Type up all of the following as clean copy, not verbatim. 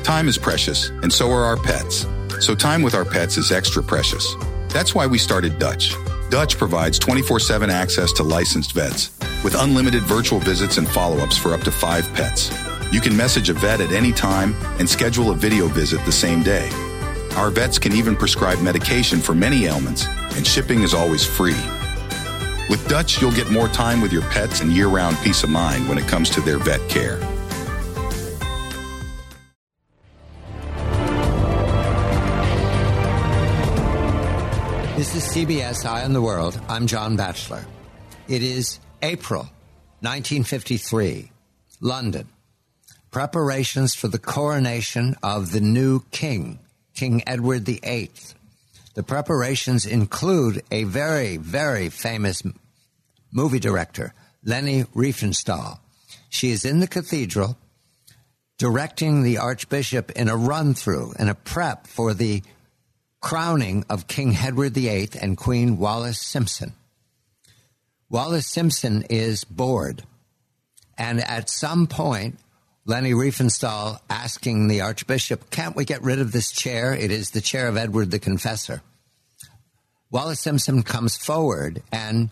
Time is precious, and so are our pets. So time with our pets is extra precious. That's why we started Dutch. Dutch provides 24/7 access to licensed vets with unlimited virtual visits and follow-ups for up to 5 pets. You can message a vet at any time and schedule a video visit the same day. Our vets can even prescribe medication for many ailments, and shipping is always free. With Dutch, you'll get more time with your pets and year-round peace of mind when it comes to their vet care. This is CBS Eye on the World. I'm John Batchelor. It is April 1953, London. Preparations for the coronation of the new king, King Edward VIII. The preparations include a very, very famous movie director, Leni Riefenstahl. She is in the cathedral directing the Archbishop in a run-through, in a prep for the crowning of King Edward VIII and Queen Wallis Simpson. Wallis Simpson is bored, and at some point, Leni Riefenstahl asking the Archbishop, can't we get rid of this chair? It is the chair of Edward the Confessor. Wallis Simpson comes forward and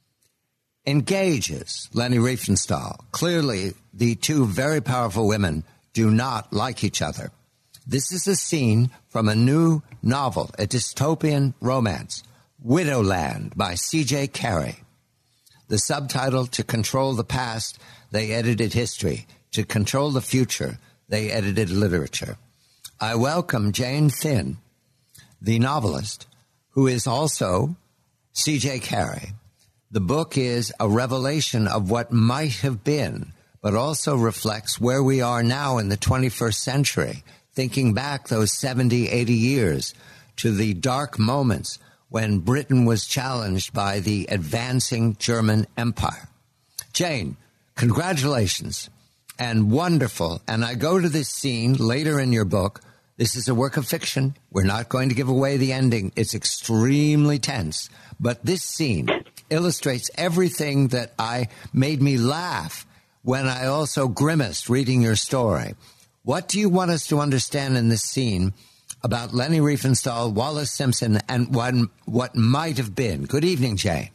engages Leni Riefenstahl. Clearly, the two very powerful women do not like each other. This is a scene from a new novel, a dystopian romance, Widowland by C.J. Carey. The subtitle, To Control the Past, they edited history. To control the future, they edited literature. I welcome Jane Thinn, the novelist, who is also C.J. Carey. The book is a revelation of what might have been, but also reflects where we are now in the 21st century, thinking back those 70, 80 years to the dark moments when Britain was challenged by the advancing German Empire. Jane, congratulations. And wonderful. And I go to this scene later in your book. This is a work of fiction. We're not going to give away the ending. It's extremely tense. But this scene illustrates everything that made me laugh when I also grimaced reading your story. What do you want us to understand in this scene about Leni Riefenstahl, Wallis Simpson, and what might have been? Good evening, Jane.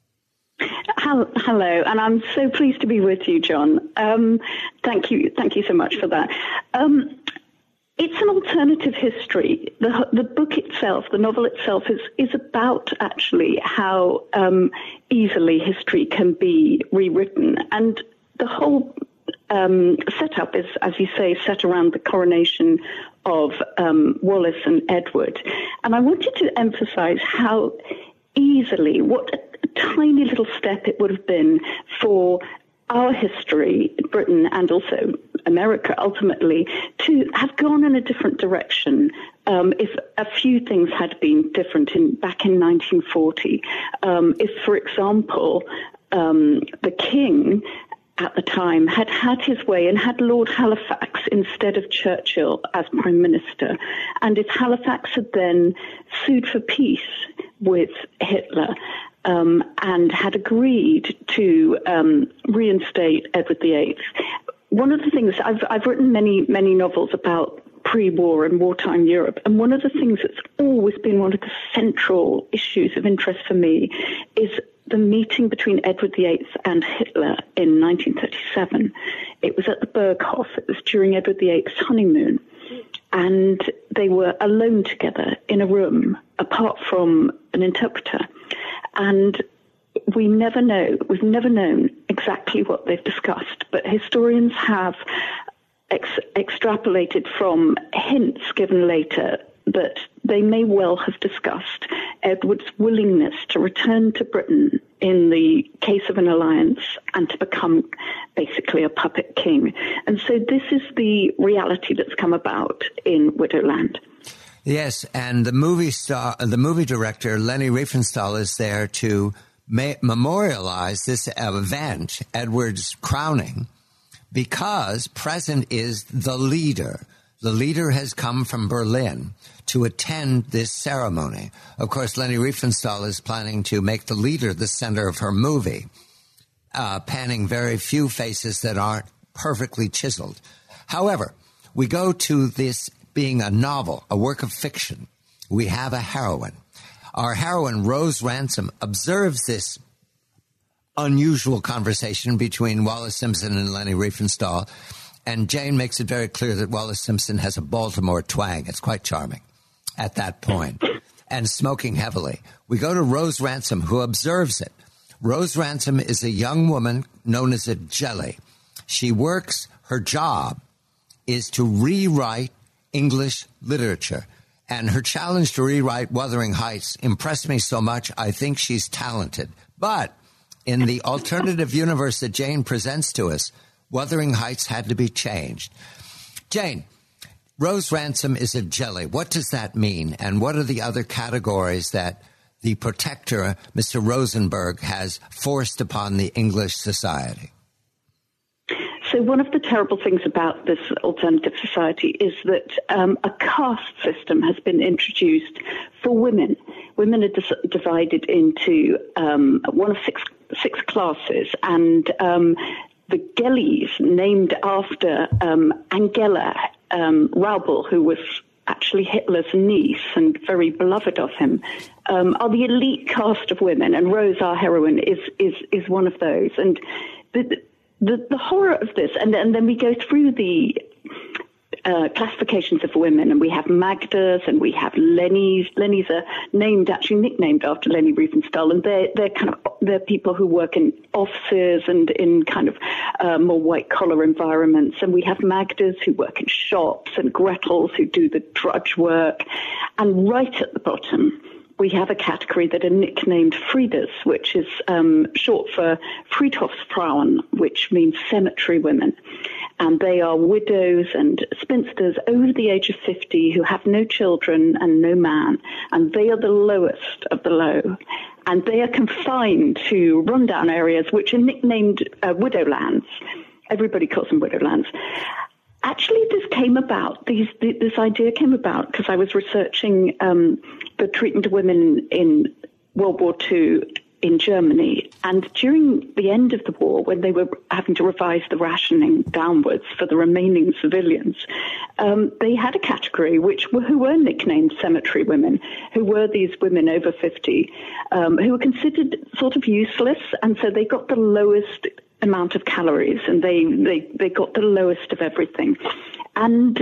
Hello, and I'm so pleased to be with you, John. Thank you so much for that. It's an alternative history. The book itself, the novel itself, is about actually how easily history can be rewritten, and the whole setup is, as you say, set around the coronation of Wallis and Edward. And I wanted to emphasize how easily, what a tiny little step it would have been for our history, Britain and also America ultimately, to have gone in a different direction if a few things had been different back in 1940. If, for example, the king at the time had his way and had Lord Halifax instead of Churchill as Prime Minister, and if Halifax had then sued for peace with Hitler, and had agreed to reinstate Edward VIII. One of the things, I've written many novels about pre-war and wartime Europe, and one of the things that's always been one of the central issues of interest for me is the meeting between Edward VIII and Hitler in 1937. It was at the Berghof. It was during Edward VIII's honeymoon, and they were alone together in a room, apart from an interpreter. And we've never known exactly what they've discussed, but historians have extrapolated from hints given later that they may well have discussed Edward's willingness to return to Britain in the case of an alliance and to become basically a puppet king. And so this is the reality that's come about in Widowland. Yes, and the movie director, Leni Riefenstahl, is there to memorialize this event, Edward's crowning, because present is the leader. The leader has come from Berlin to attend this ceremony. Of course, Leni Riefenstahl is planning to make the leader the center of her movie, panning very few faces that aren't perfectly chiseled. However, we go to this being a novel, a work of fiction. We have a heroine. Our heroine, Rose Ransom, observes this unusual conversation between Wallis Simpson and Leni Riefenstahl, and Jane makes it very clear that Wallis Simpson has a Baltimore twang. It's quite charming at that point, and smoking heavily. We go to Rose Ransom, who observes it. Rose Ransom is a young woman known as a jelly. She works, her job is to rewrite English literature. And her challenge to rewrite Wuthering Heights impressed me so much, I think she's talented. But in the alternative universe that Jane presents to us, Wuthering Heights had to be changed. Jane, Rose Ransom is a jelly. What does that mean? And what are the other categories that the protector, Mr. Rosenberg, has forced upon the English society? So one of the terrible things about this alternative society is that a caste system has been introduced for women. Women are divided into one of six classes, and the Gellies, named after Angela Raubel, who was actually Hitler's niece and very beloved of him, are the elite caste of women, and Rose, our heroine, is one of those. And the horror of this, and then we go through the classifications of women, and we have Magdas and we have Lennies. Lennies are nicknamed after Leni Riefenstahl, and they're people who work in offices and in kind of more white collar environments. And we have Magdas who work in shops, and Gretels who do the drudge work. And right at the bottom, we have a category that are nicknamed Friedas, which is short for Friedhofsfrauen, which means cemetery women. And they are widows and spinsters over the age of 50 who have no children and no man. And they are the lowest of the low. And they are confined to rundown areas which are nicknamed widowlands. Everybody calls them widowlands. Actually, this idea came about because I was researching the treatment of women in World War II in Germany. And during the end of the war, when they were having to revise the rationing downwards for the remaining civilians, they had a category who were nicknamed cemetery women, who were these women over 50, who were considered sort of useless. And so they got the lowest amount of calories, and they got the lowest of everything. And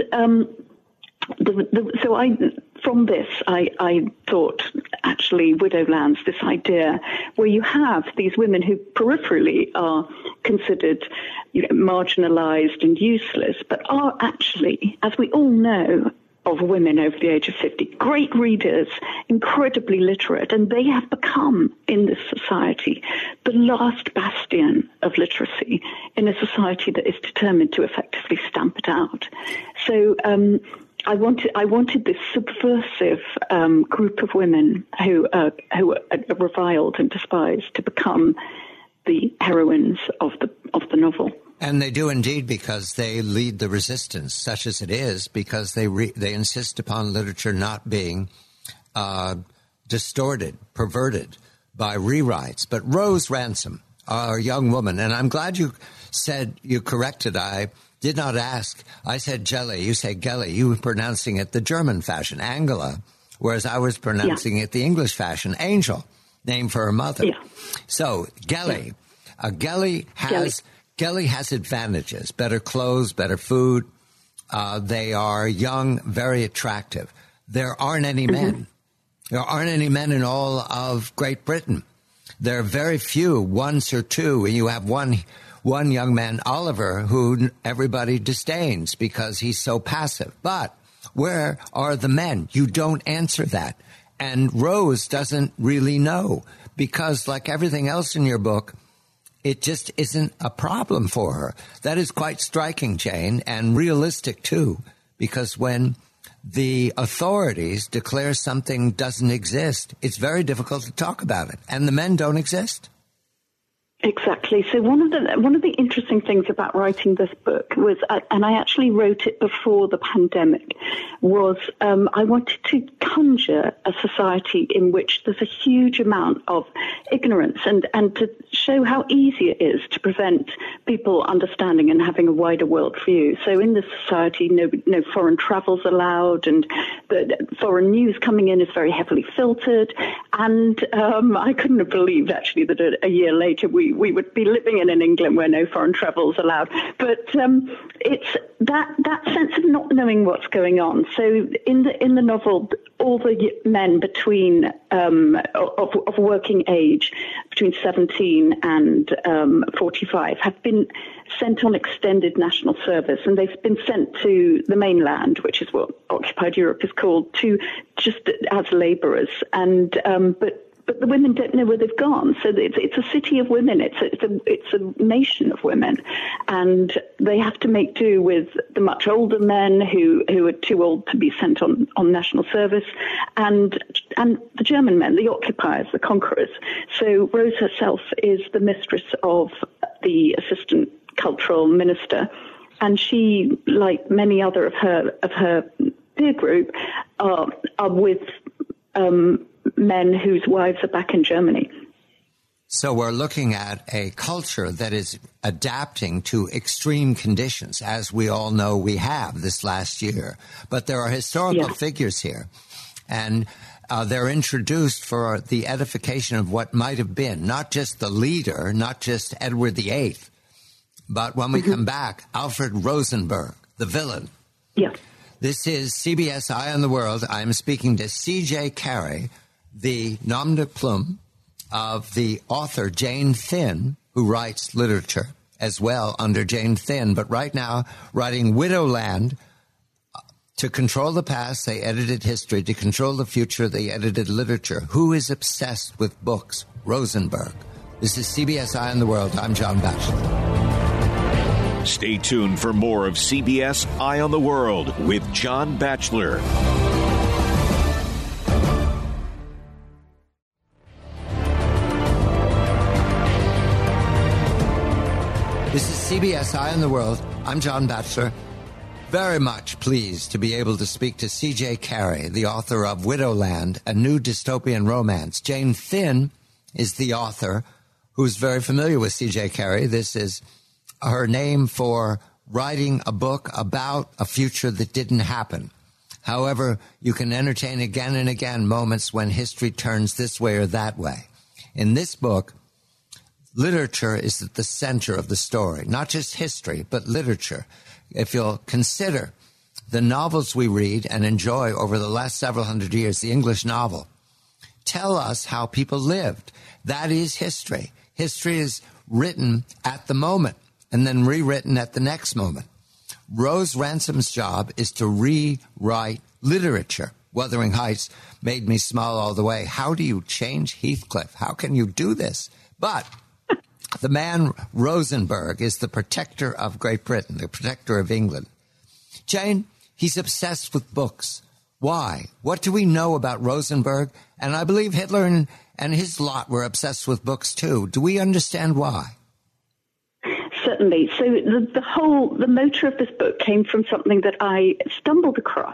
from this, I thought, actually, Widowlands, this idea where you have these women who peripherally are considered marginalized and useless, but are actually, as we all know, of women over the age of 50, great readers, incredibly literate, and they have become, in this society, the last bastion of literacy in a society that is determined to effectively stamp it out. So I wanted this subversive group of women who are reviled and despised to become the heroines of the novel. And they do indeed, because they lead the resistance, such as it is, because they insist upon literature not being distorted, perverted by rewrites. But Rose Ransom, our young woman, and I'm glad you said, you corrected, I did not ask. I said jelly, you say gelly. You were pronouncing it the German fashion, Angela, whereas I was pronouncing it the English fashion, Angel, named for her mother. Yeah. So, gelly. Yeah. Gelly has advantages, better clothes, better food. They are young, very attractive. There aren't any men. There aren't any men in all of Great Britain. There are very few, once or two. And you have one young man, Oliver, who everybody disdains because he's so passive. But where are the men? You don't answer that. And Rose doesn't really know, because like everything else in your book, it just isn't a problem for her. That is quite striking, Jane, and realistic, too, because when the authorities declare something doesn't exist, it's very difficult to talk about it, and the men don't exist. Exactly. So one of the interesting things about writing this book was, and I actually wrote it before the pandemic, was I wanted to conjure a society in which there's a huge amount of ignorance, and to show how easy it is to prevent people understanding and having a wider world view. So in this society, no foreign travel's allowed, and the foreign news coming in is very heavily filtered. And I couldn't have believed, actually, that a year later we would be living in an England where no foreign travel's allowed. But it's that sense of not knowing what's going on. So in the novel, all the men between of working age, between 17 and 45, have been sent on extended national service, and they've been sent to the mainland, which is what occupied Europe is called, to just as labourers. And but the women don't know where they've gone. So it's a city of women. It's a nation of women, and they have to make do with the much older men who are too old to be sent on national service, and the German men, the occupiers, the conquerors. So Rose herself is the mistress of the assistant cultural minister, and she, like many other of her peer group, are with men whose wives are back in Germany. So we're looking at a culture that is adapting to extreme conditions, as we all know we have this last year. But there are historical figures here, and they're introduced for the edification of what might have been, not just the leader, not just Edward VIII, but when we come back, Alfred Rosenberg, the villain. Yeah. This is CBS Eye on the World. I'm speaking to C.J. Carey, the nom de plume of the author Jane Thinn, who writes literature as well under Jane Thinn, but right now writing Widowland. To control the past, they edited history. To control the future, they edited literature. Who is obsessed with books? Rosenberg. This is CBS Eye on the World. I'm John Batchelor. Stay tuned for more of CBS Eye on the World with John Batchelor. This is CBS Eye on the World. I'm John Batchelor. Very much pleased to be able to speak to C.J. Carey, the author of Widowland, a new dystopian romance. Jane Thinn is the author who's very familiar with C.J. Carey. This is her name for writing a book about a future that didn't happen. However, you can entertain again and again moments when history turns this way or that way. In this book, literature is at the center of the story, not just history, but literature. If you'll consider the novels we read and enjoy over the last several hundred years, the English novel, tell us how people lived. That is history. History is written at the moment and then rewritten at the next moment. Rose Ransom's job is to rewrite literature. Wuthering Heights made me smile all the way. How do you change Heathcliff? How can you do this? But the man Rosenberg is the protector of Great Britain, the protector of England. Jane, he's obsessed with books. Why? What do we know about Rosenberg? And I believe Hitler and his lot were obsessed with books too. Do we understand why? Certainly. So the motor of this book came from something that I stumbled across.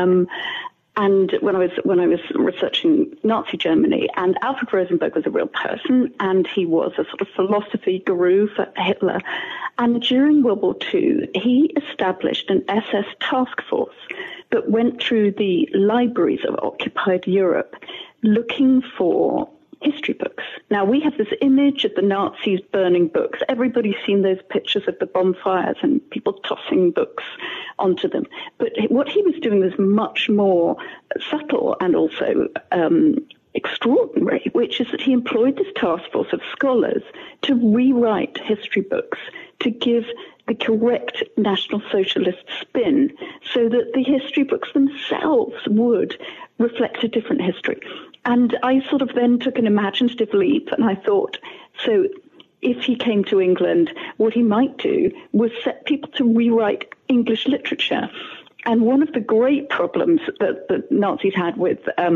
And when I was researching Nazi Germany, and Alfred Rosenberg was a real person, and he was a sort of philosophy guru for Hitler. And during World War II, he established an SS task force that went through the libraries of occupied Europe looking for history books. Now, we have this image of the Nazis burning books. Everybody's seen those pictures of the bonfires and people tossing books onto them. But what he was doing was much more subtle and also extraordinary, which is that he employed this task force of scholars to rewrite history books to give the correct National Socialist spin so that the history books themselves would reflect a different history. And I sort of then took an imaginative leap, and I thought, so if he came to England, what he might do was set people to rewrite English literature. And one of the great problems that the Nazis had with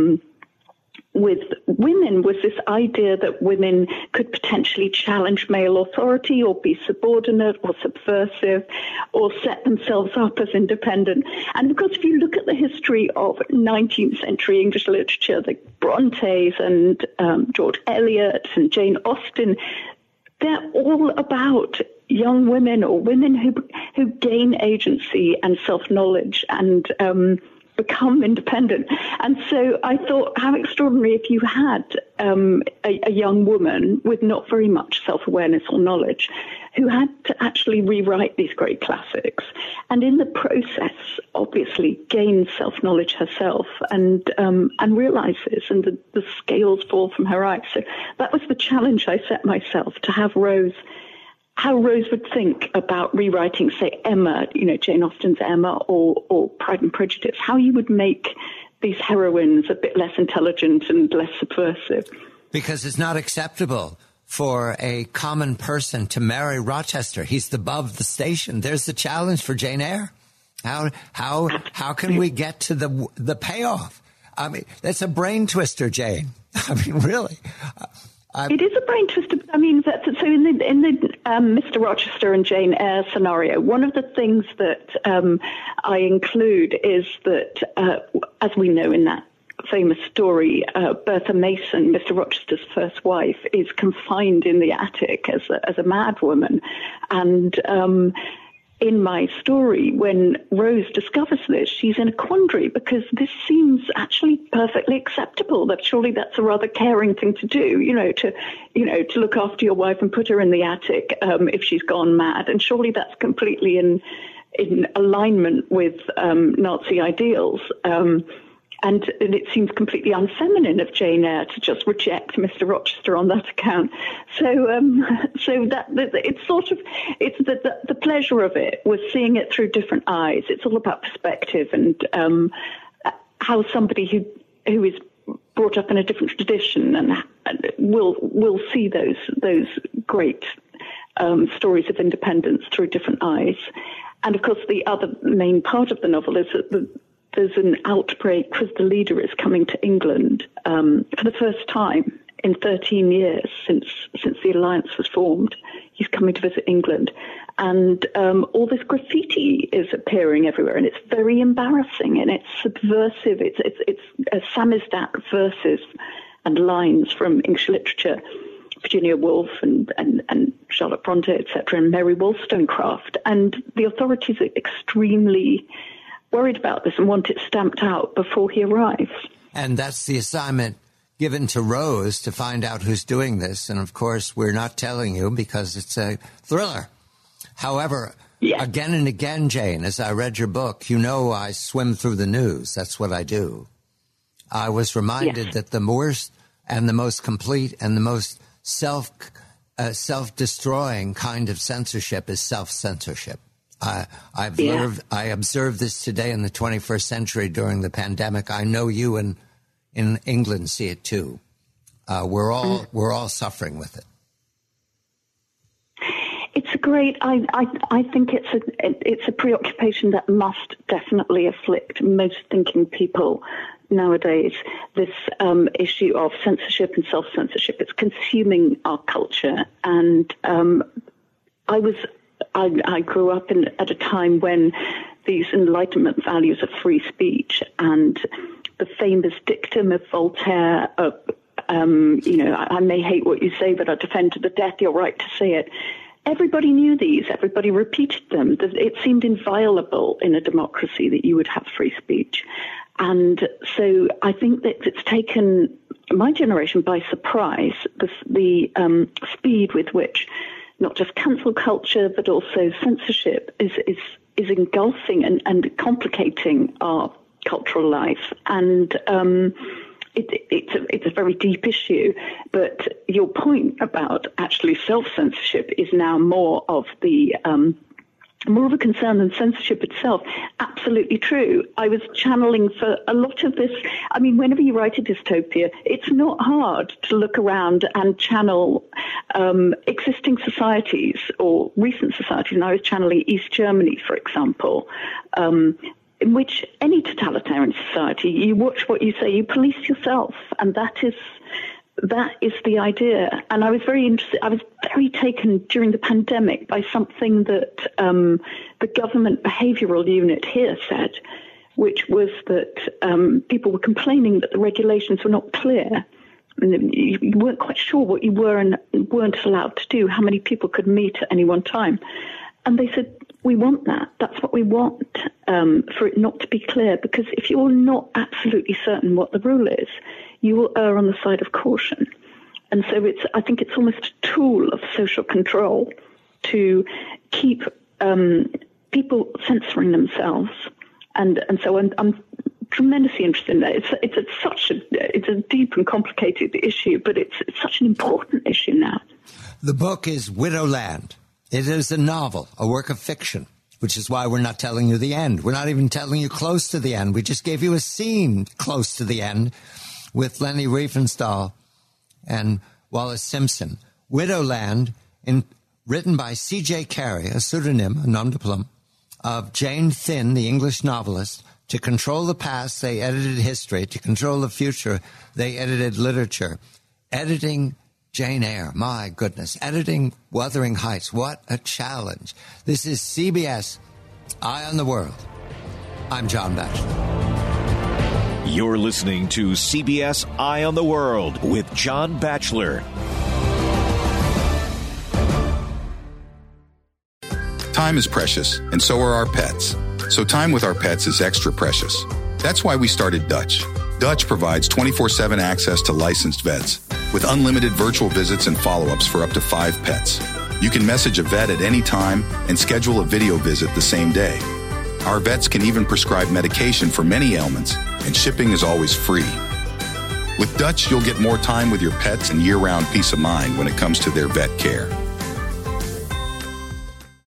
women was this idea that women could potentially challenge male authority or be subordinate or subversive or set themselves up as independent. And of course, if you look at the history of 19th century English literature, the Brontes and George Eliot and Jane Austen, they're all about young women or women who gain agency and self-knowledge and become independent. And so I thought, how extraordinary if you had a young woman with not very much self-awareness or knowledge who had to actually rewrite these great classics, and in the process, obviously, gain self-knowledge herself and realizes, and the scales fall from her eyes. So that was the challenge I set myself, to have how Rose would think about rewriting, say, Emma, Jane Austen's Emma, or Pride and Prejudice, how you would make these heroines a bit less intelligent and less subversive. Because it's not acceptable for a common person to marry Rochester. He's above the station. There's the challenge for Jane Eyre. How can we get to the payoff? I mean, that's a brain twister, Jane. I mean, really. It is a brain twister. I mean, so in the Mr. Rochester and Jane Eyre scenario, one of the things that I include is that, as we know in that famous story, Bertha Mason, Mr. Rochester's first wife, is confined in the attic as a mad woman, and in my story, when Rose discovers this, she's in a quandary, because this seems actually perfectly acceptable. That surely that's a rather caring thing to do, to look after your wife and put her in the attic if she's gone mad. And surely that's completely in alignment with Nazi ideals. And it seems completely unfeminine of Jane Eyre to just reject Mr. Rochester on that account. So that it's sort of, it's the pleasure of it was seeing it through different eyes. It's all about perspective and how somebody who is brought up in a different tradition and will see those great stories of independence through different eyes. And of course, the other main part of the novel is that there's an outbreak because the leader is coming to England for the first time in 13 years since the alliance was formed. He's coming to visit England. And all this graffiti is appearing everywhere, and it's very embarrassing, and it's subversive. It's samizdat verses and lines from English literature, Virginia Woolf and Charlotte Bronte, etc., and Mary Wollstonecraft. And the authorities are extremely worried about this and want it stamped out before he arrives. And that's the assignment given to Rose, to find out who's doing this. And of course, we're not telling you because it's a thriller. However, Again and again, Jane, as I read your book, I swim through the news. That's what I do. I was reminded that the worst and the most complete and the most self-destroying kind of censorship is self-censorship. I observed this today in the 21st century during the pandemic. I know you in England see it too. We're all suffering with it. It's a great. I think it's a preoccupation that must definitely afflict most thinking people nowadays. This issue of censorship and self-censorship. It's consuming our culture, and I grew up at a time when these Enlightenment values of free speech and the famous dictum of Voltaire of, I may hate what you say, but I defend to the death your right to say it. Everybody knew these. Everybody repeated them. It seemed inviolable in a democracy that you would have free speech. And so I think that it's taken my generation by surprise, the speed with which not just cancel culture, but also censorship is engulfing and complicating our cultural life. And it's a very deep issue. But your point about actually self-censorship is now more of a concern than censorship itself. Absolutely true. I was channeling for a lot of this. I mean, whenever you write a dystopia, it's not hard to look around and channel existing societies or recent societies. And I was channeling East Germany, for example, in which any totalitarian society, you watch what you say, you police yourself. And that is the idea. And I was very interested. I was very taken during the pandemic by something that the government behavioural unit here said, which was that people were complaining that the regulations were not clear. You weren't quite sure what you were and weren't allowed to do, how many people could meet at any one time. And they said, we want that. That's what we want, for it not to be clear, because if you're not absolutely certain what the rule is, you will err on the side of caution. And so I think it's almost a tool of social control to keep people censoring themselves. And so I'm tremendously interested in that. It's a deep and complicated issue, but it's such an important issue now. The book is Widowland. It is a novel, a work of fiction, which is why we're not telling you the end. We're not even telling you close to the end. We just gave you a scene close to the end with Leni Riefenstahl and Wallace Simpson. Widowland, written by C.J. Carey, a pseudonym, a nom de plume, of Jane Thinn, the English novelist. To control the past, they edited history. To control the future, they edited literature. Editing Jane Eyre, my goodness. Editing Wuthering Heights, what a challenge. This is CBS Eye on the World. I'm John Batchelor. You're listening to CBS Eye on the World with John Batchelor. Time is precious, and so are our pets. So time with our pets is extra precious. That's why we started Dutch. Dutch provides 24/7 access to licensed vets with unlimited virtual visits and follow-ups for up to 5 pets. You can message a vet at any time and schedule a video visit the same day. Our vets can even prescribe medication for many ailments, and shipping is always free. With Dutch, you'll get more time with your pets and year-round peace of mind when it comes to their vet care.